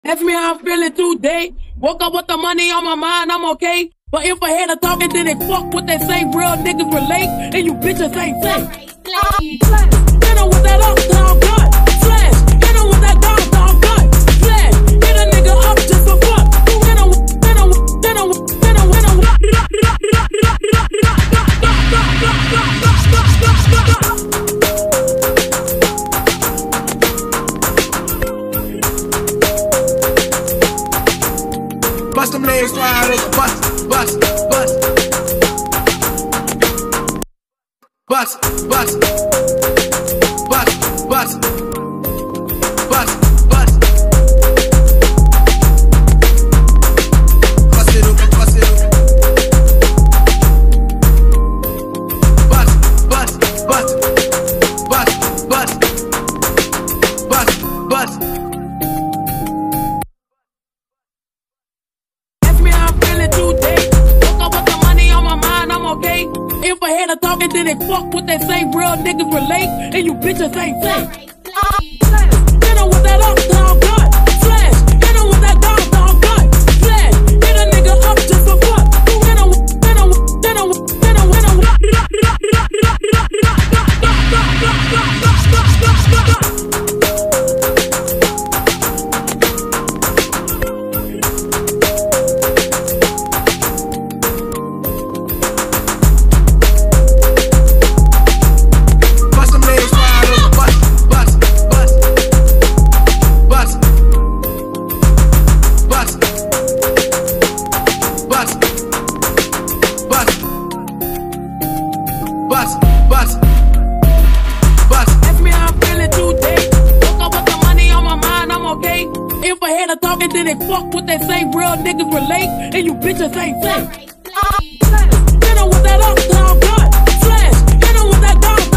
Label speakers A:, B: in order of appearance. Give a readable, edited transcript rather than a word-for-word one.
A: Ask me how I'm feeling today. Woke up with the money on my mind, I'm okay. But if I had a talking, then it fuck what they say. Real niggas relate, and you bitches ain't safe. Hit 'em with that up-down gun. Flash. Hit 'em with that dog gun. Flash. Hit a nigga up just for fun. Hit 'em.
B: Bust them legs wide open, bust.
A: If I had a talking, then it fuck what they say. Real niggas relate, and you bitches ain't safe. Hit 'em with that up-down gun. Flash. Hit 'em with that dog gun. Flash. Hit a nigga up just for fun. Hit 'em. Ask me how I'm feeling today. Woke up with the money on my mind, I'm okay. If I had a talking, then it fuck what they say. Real niggas relate, and you bitches ain't safe. Hit 'em with that up-down gun. Flash. Hit 'em with that dog.